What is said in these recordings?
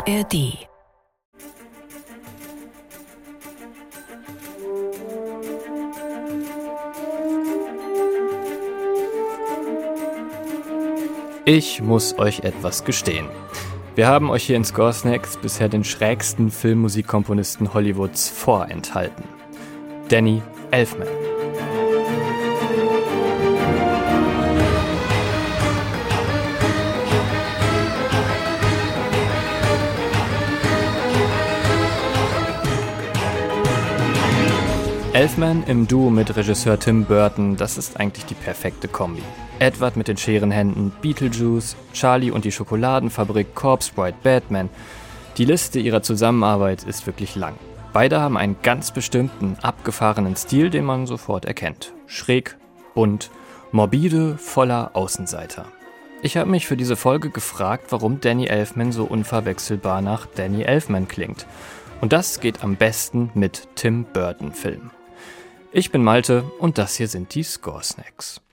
ARD. Ich muss euch etwas gestehen. Wir haben euch hier in Score Snacks bisher den schrägsten Filmmusikkomponisten Hollywoods vorenthalten. Danny Elfman. Elfman im Duo mit Regisseur Tim Burton, das ist eigentlich die perfekte Kombi. Edward mit den Scherenhänden, Beetlejuice, Charlie und die Schokoladenfabrik, Corpse Bride, Batman. Die Liste ihrer Zusammenarbeit ist wirklich lang. Beide haben einen ganz bestimmten, abgefahrenen Stil, den man sofort erkennt. Schräg, bunt, morbide, voller Außenseiter. Ich habe mich für diese Folge gefragt, warum Danny Elfman so unverwechselbar nach Danny Elfman klingt. Und das geht am besten mit Tim Burton-Filmen. Ich bin Malte und das hier sind die Score Snacks.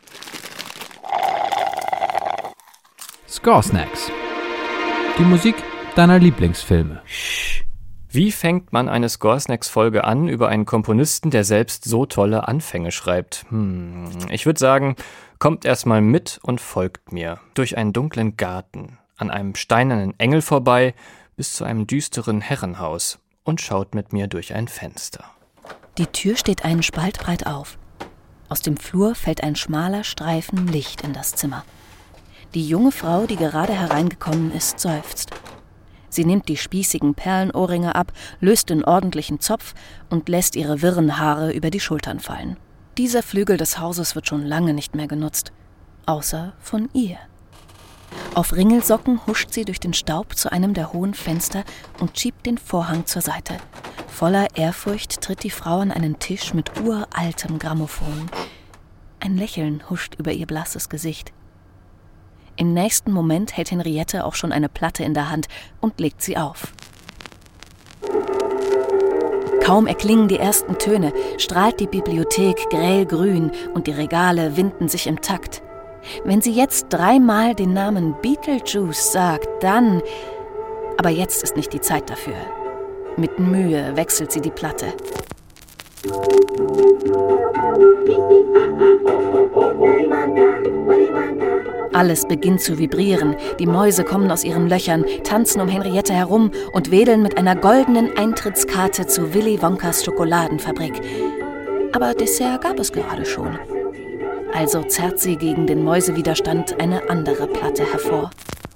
Score Snacks. Die Musik deiner Lieblingsfilme. Wie fängt man eine Score Snacks Folge an über einen Komponisten, der selbst so tolle Anfänge schreibt? Ich würde sagen, kommt erstmal mit und folgt mir. Durch einen dunklen Garten, an einem steinernen Engel vorbei, bis zu einem düsteren Herrenhaus und schaut mit mir durch ein Fenster. Die Tür steht einen Spalt breit auf. Aus dem Flur fällt ein schmaler Streifen Licht in das Zimmer. Die junge Frau, die gerade hereingekommen ist, seufzt. Sie nimmt die spießigen Perlenohrringe ab, löst den ordentlichen Zopf und lässt ihre wirren Haare über die Schultern fallen. Dieser Flügel des Hauses wird schon lange nicht mehr genutzt, außer von ihr. Auf Ringelsocken huscht sie durch den Staub zu einem der hohen Fenster und schiebt den Vorhang zur Seite. Voller Ehrfurcht tritt die Frau an einen Tisch mit uraltem Grammophon. Ein Lächeln huscht über ihr blasses Gesicht. Im nächsten Moment hält Henriette auch schon eine Platte in der Hand und legt sie auf. Kaum erklingen die ersten Töne, strahlt die Bibliothek grellgrün und die Regale winden sich im Takt. Wenn sie jetzt 3-mal den Namen Beetlejuice sagt, dann... Aber jetzt ist nicht die Zeit dafür. Mit Mühe wechselt sie die Platte. Alles beginnt zu vibrieren. Die Mäuse kommen aus ihren Löchern, tanzen um Henriette herum und wedeln mit einer goldenen Eintrittskarte zu Willy Wonkas Schokoladenfabrik. Aber Dessert gab es gerade schon. Also zerrt sie gegen den Mäusewiderstand eine andere Platte hervor.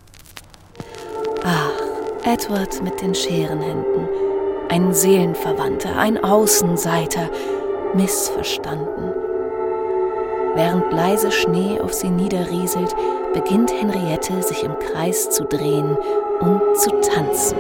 Ach, Edward mit den Scherenhänden. Ein Seelenverwandter, ein Außenseiter, missverstanden. Während leise Schnee auf sie niederrieselt, beginnt Henriette, sich im Kreis zu drehen und zu tanzen.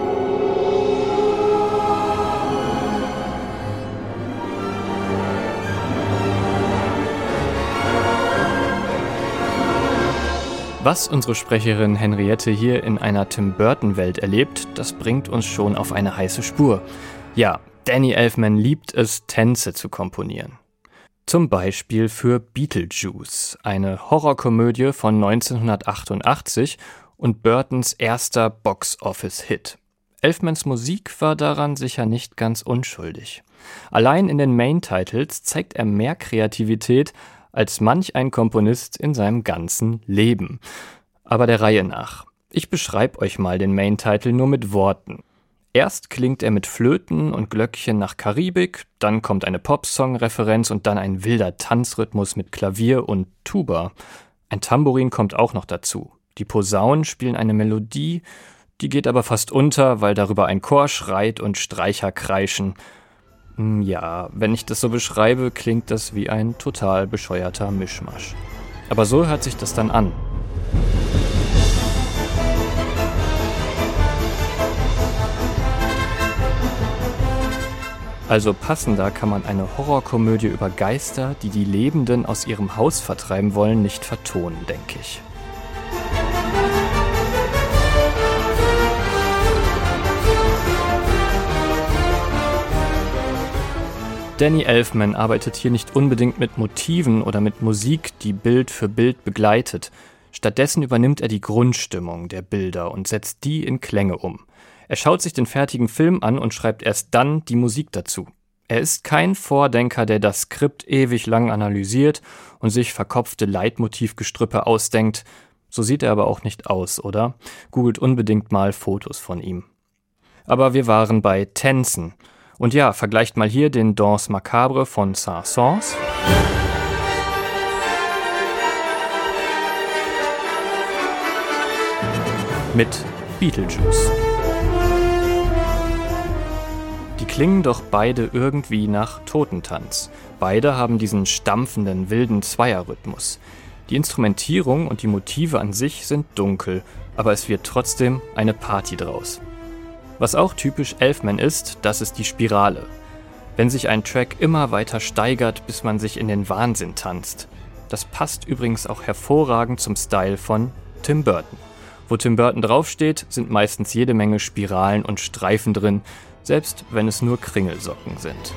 Was unsere Sprecherin Henriette hier in einer Tim Burton-Welt erlebt, das bringt uns schon auf eine heiße Spur. Ja, Danny Elfman liebt es, Tänze zu komponieren. Zum Beispiel für Beetlejuice, eine Horrorkomödie von 1988 und Burtons erster Box-Office-Hit. Elfmans Musik war daran sicher nicht ganz unschuldig. Allein in den Main-Titles zeigt er mehr Kreativität als manch ein Komponist in seinem ganzen Leben. Aber der Reihe nach. Ich beschreibe euch mal den Main-Title nur mit Worten. Erst klingt er mit Flöten und Glöckchen nach Karibik, dann kommt eine Popsong-Referenz und dann ein wilder Tanzrhythmus mit Klavier und Tuba. Ein Tambourin kommt auch noch dazu. Die Posaunen spielen eine Melodie, die geht aber fast unter, weil darüber ein Chor schreit und Streicher kreischen. Ja, wenn ich das so beschreibe, klingt das wie ein total bescheuerter Mischmasch. Aber so hört sich das dann an. Also passender kann man eine Horrorkomödie über Geister, die die Lebenden aus ihrem Haus vertreiben wollen, nicht vertonen, denke ich. Danny Elfman arbeitet hier nicht unbedingt mit Motiven oder mit Musik, die Bild für Bild begleitet. Stattdessen übernimmt er die Grundstimmung der Bilder und setzt die in Klänge um. Er schaut sich den fertigen Film an und schreibt erst dann die Musik dazu. Er ist kein Vordenker, der das Skript ewig lang analysiert und sich verkopfte Leitmotivgestrüppe ausdenkt. So sieht er aber auch nicht aus, oder? Googelt unbedingt mal Fotos von ihm. Aber wir waren bei Tänzen. Und ja, vergleicht mal hier den Danse Macabre von Saint-Saëns mit Beetlejuice. Die klingen doch beide irgendwie nach Totentanz. Beide haben diesen stampfenden, wilden Zweierrhythmus. Die Instrumentierung und die Motive an sich sind dunkel, aber es wird trotzdem eine Party draus. Was auch typisch Elfman ist, das ist die Spirale. Wenn sich ein Track immer weiter steigert, bis man sich in den Wahnsinn tanzt. Das passt übrigens auch hervorragend zum Style von Tim Burton. Wo Tim Burton draufsteht, sind meistens jede Menge Spiralen und Streifen drin, selbst wenn es nur Kringelsocken sind.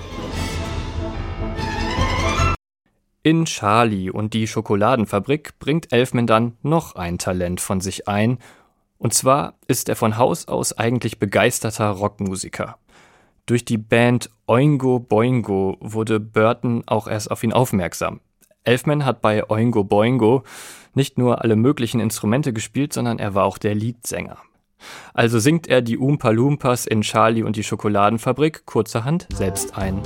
In Charlie und die Schokoladenfabrik bringt Elfman dann noch ein Talent von sich ein. Und zwar ist er von Haus aus eigentlich begeisterter Rockmusiker. Durch die Band Oingo Boingo wurde Burton auch erst auf ihn aufmerksam. Elfman hat bei Oingo Boingo nicht nur alle möglichen Instrumente gespielt, sondern er war auch der Leadsänger. Also singt er die Oompa Loompas in Charlie und die Schokoladenfabrik kurzerhand selbst ein.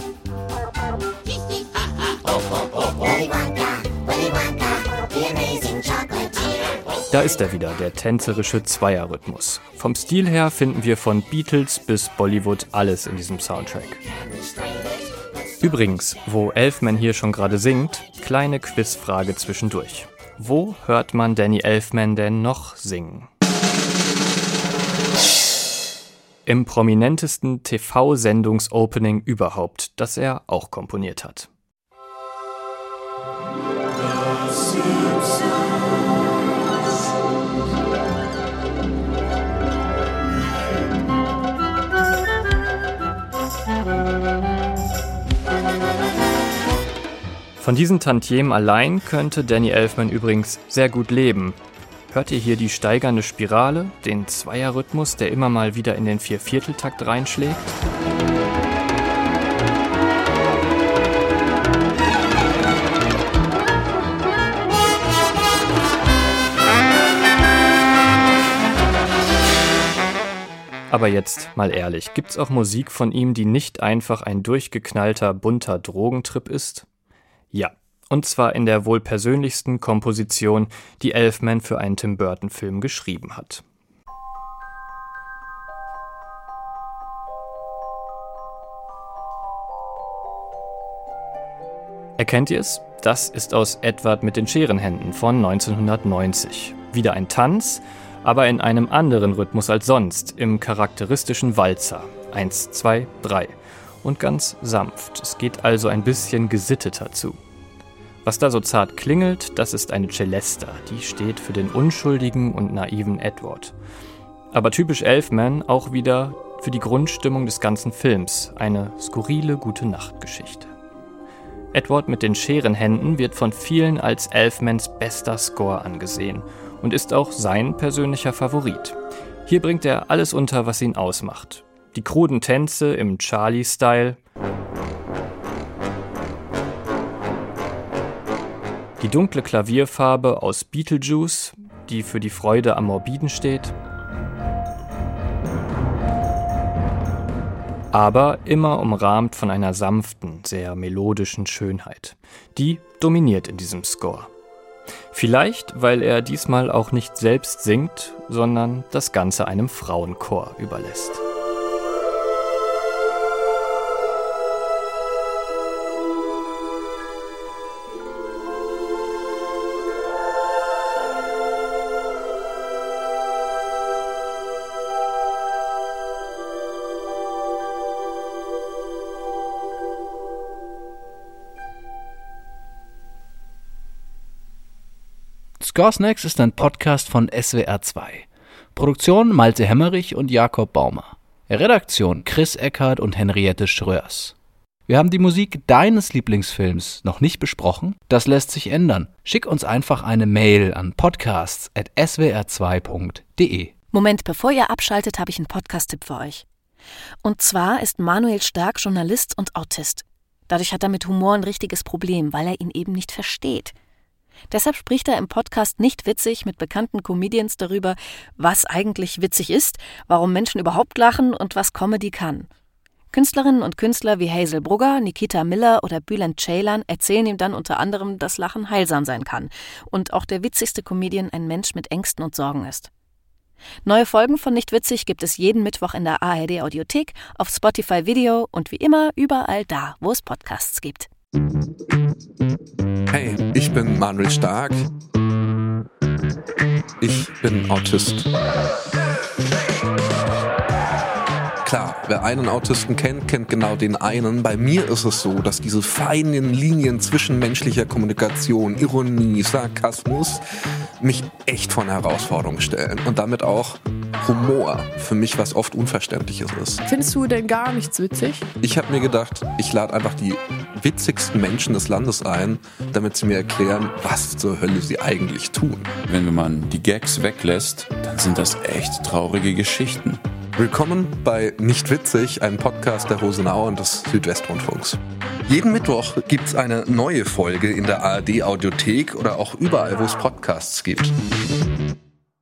Da ist er wieder, der tänzerische Zweierrhythmus. Vom Stil her finden wir von Beatles bis Bollywood alles in diesem Soundtrack. Übrigens, wo Elfman hier schon gerade singt, kleine Quizfrage zwischendurch. Wo hört man Danny Elfman denn noch singen? Im prominentesten TV-Sendungs-Opening überhaupt, das er auch komponiert hat. Von diesen Tantiemen allein könnte Danny Elfman übrigens sehr gut leben. Hört ihr hier die steigernde Spirale, den Zweierrhythmus, der immer mal wieder in den 4/4-Takt reinschlägt? Aber jetzt mal ehrlich, gibt's auch Musik von ihm, die nicht einfach ein durchgeknallter, bunter Drogentrip ist? Ja, und zwar in der wohl persönlichsten Komposition, die Elfman für einen Tim Burton-Film geschrieben hat. Erkennt ihr es? Das ist aus Edward mit den Scherenhänden von 1990. Wieder ein Tanz, aber in einem anderen Rhythmus als sonst, im charakteristischen Walzer. 1, 2, 3. Und ganz sanft. Es geht also ein bisschen gesitteter zu. Was da so zart klingelt, das ist eine Celesta, die steht für den unschuldigen und naiven Edward. Aber typisch Elfman auch wieder für die Grundstimmung des ganzen Films, eine skurrile Gute-Nacht-Geschichte. Edward mit den Scherenhänden wird von vielen als Elfmans bester Score angesehen und ist auch sein persönlicher Favorit. Hier bringt er alles unter, was ihn ausmacht. Die kruden Tänze im Charlie-Style, die dunkle Klavierfarbe aus Beetlejuice, die für die Freude am Morbiden steht, aber immer umrahmt von einer sanften, sehr melodischen Schönheit. Die dominiert in diesem Score. Vielleicht, weil er diesmal auch nicht selbst singt, sondern das Ganze einem Frauenchor überlässt. Scoresnacks ist ein Podcast von SWR2. Produktion Malte Hemmerich und Jakob Baumer. Redaktion Chris Eckhardt und Henriette Schröers. Wir haben die Musik deines Lieblingsfilms noch nicht besprochen? Das lässt sich ändern. Schick uns einfach eine Mail an podcasts@swr2.de. Moment, bevor ihr abschaltet, habe ich einen Podcast-Tipp für euch. Und zwar ist Manuel Stark Journalist und Autist. Dadurch hat er mit Humor ein richtiges Problem, weil er ihn eben nicht versteht. Deshalb spricht er im Podcast Nicht witzig mit bekannten Comedians darüber, was eigentlich witzig ist, warum Menschen überhaupt lachen und was Comedy kann. Künstlerinnen und Künstler wie Hazel Brugger, Nikita Miller oder Bülent Ceylan erzählen ihm dann unter anderem, dass Lachen heilsam sein kann und auch der witzigste Comedian ein Mensch mit Ängsten und Sorgen ist. Neue Folgen von Nicht witzig gibt es jeden Mittwoch in der ARD Audiothek, auf Spotify Video und wie immer überall da, wo es Podcasts gibt. Hey, ich bin Manuel Stark. Ich bin Autist. Klar, wer einen Autisten kennt, kennt genau den einen. Bei mir ist es so, dass diese feinen Linien zwischen menschlicher Kommunikation, Ironie, Sarkasmus mich echt vor eine Herausforderung stellen. Und damit auch Humor für mich was oft Unverständliches ist. Findest du denn gar nichts witzig? Ich habe mir gedacht, ich lade einfach die witzigsten Menschen des Landes ein, damit sie mir erklären, was zur Hölle sie eigentlich tun. Wenn man die Gags weglässt, dann sind das echt traurige Geschichten. Willkommen bei Nicht witzig, einem Podcast der Rosenau und des Südwestrundfunks. Jeden Mittwoch gibt's eine neue Folge in der ARD Audiothek oder auch überall, wo es Podcasts gibt.